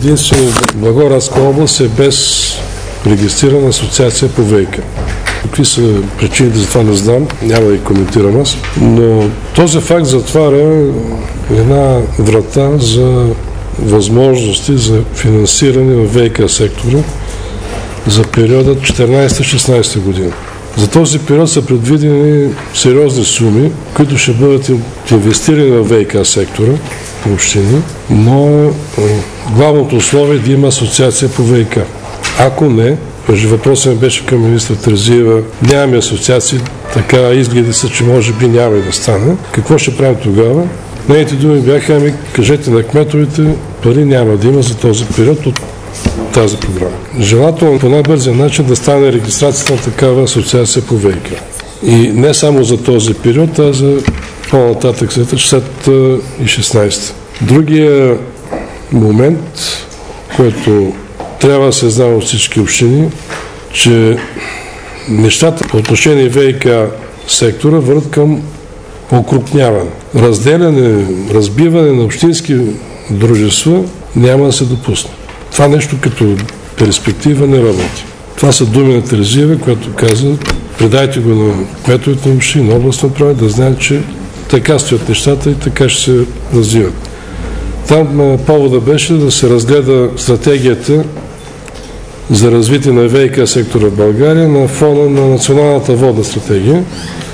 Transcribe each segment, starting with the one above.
единствено Благоевградска област е без регистрирана асоциация по ВиК. Какви са причините за това не знам, няма да ги коментирам аз, но този факт затваря една врата за възможности за финансиране в ВиК сектора за периода 14-16 година. За този период са предвидени сериозни суми, които ще бъдат инвестирани в ВиК сектора в общини, но главното условие е да има асоциация по ВиК. Ако не, въпросът ми беше към министър Терзиева, нямаме асоциации, така изгледи са, че може би няма и да стане. Какво ще правим тогава? Нейните думи бяха, кажете на кметовете, пари няма да има за този период от тази програма. Желателно по най-бързия начин да стане регистрацията на такава асоциация по ВиК. И не само за този период, а за по-нататък след 16. Другия момент, който трябва да се знае от всички общини, че нещата по отношение ВиК сектора върват към окрупняване. Разделяне, разбиване на общински дружества няма да се допусне. Това нещо като перспектива не работи. Това са думи на Терзиева, която каза, предайте го на кметовете на общини, на областна управа, да знаят, че така стоят нещата и така ще се развиват. Там повода беше да се разгледа стратегията за развитие на ВиК сектора в България на фона на националната водна стратегия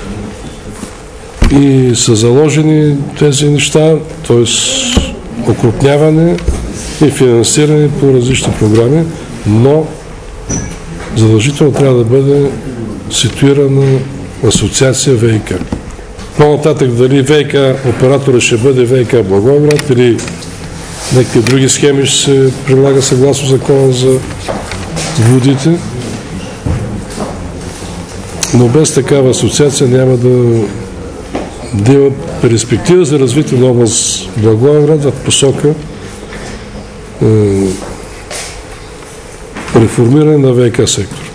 и са заложени тези неща, т.е. окрупняване и финансиране по различни програми, но задължително трябва да бъде ситуирана асоциация ВиК. По-нататък дали ВиК оператора ще бъде ВиК Благоевград или някакви други схеми ще се прилага съгласно закона за водите, но без такава асоциация няма да има перспектива за развитие на област Благоевград в посока реформиране на ВиК сектор.